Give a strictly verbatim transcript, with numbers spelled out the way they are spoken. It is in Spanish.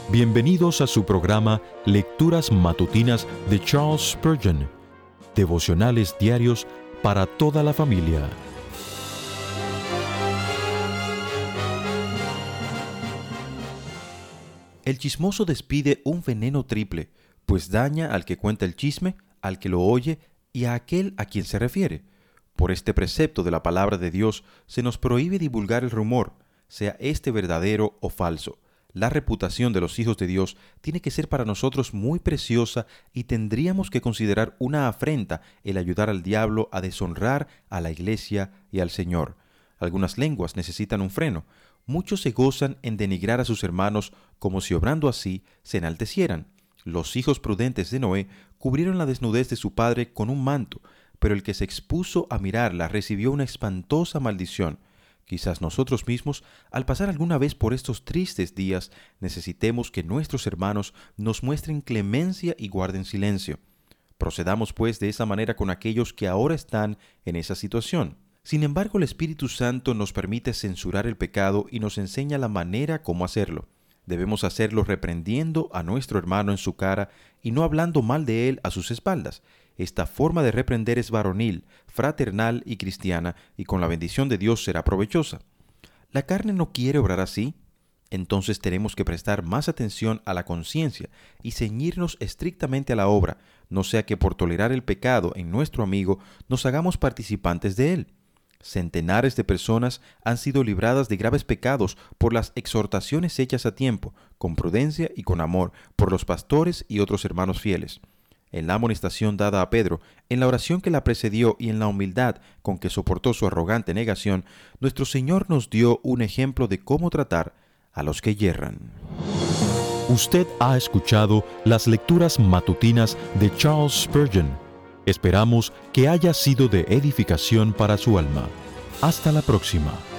Bienvenidos a su programa Lecturas Matutinas de Charles Spurgeon, devocionales diarios para toda la familia. El chismoso despide un veneno triple, pues daña al que cuenta el chisme, al que lo oye y a aquel a quien se refiere. Por este precepto de la palabra de Dios se nos prohíbe divulgar el rumor, sea este verdadero o falso. La reputación de los hijos de Dios tiene que ser para nosotros muy preciosa y tendríamos que considerar una afrenta el ayudar al diablo a deshonrar a la iglesia y al Señor. Algunas lenguas necesitan un freno. Muchos se gozan en denigrar a sus hermanos como si obrando así se enaltecieran. Los hijos prudentes de Noé cubrieron la desnudez de su padre con un manto, pero el que se expuso a mirarla recibió una espantosa maldición. Quizás nosotros mismos, al pasar alguna vez por estos tristes días, necesitemos que nuestros hermanos nos muestren clemencia y guarden silencio. Procedamos pues de esa manera con aquellos que ahora están en esa situación. Sin embargo, el Espíritu Santo nos permite censurar el pecado y nos enseña la manera cómo hacerlo. Debemos hacerlo reprendiendo a nuestro hermano en su cara y no hablando mal de él a sus espaldas. Esta forma de reprender es varonil, fraternal y cristiana, y con la bendición de Dios será provechosa. ¿La carne no quiere obrar así? Entonces tenemos que prestar más atención a la conciencia y ceñirnos estrictamente a la obra, no sea que por tolerar el pecado en nuestro amigo nos hagamos participantes de él. Centenares de personas han sido libradas de graves pecados por las exhortaciones hechas a tiempo, con prudencia y con amor, por los pastores y otros hermanos fieles. En la amonestación dada a Pedro, en la oración que la precedió y en la humildad con que soportó su arrogante negación, nuestro Señor nos dio un ejemplo de cómo tratar a los que yerran. Usted ha escuchado las lecturas matutinas de Charles Spurgeon. Esperamos que haya sido de edificación para su alma. Hasta la próxima.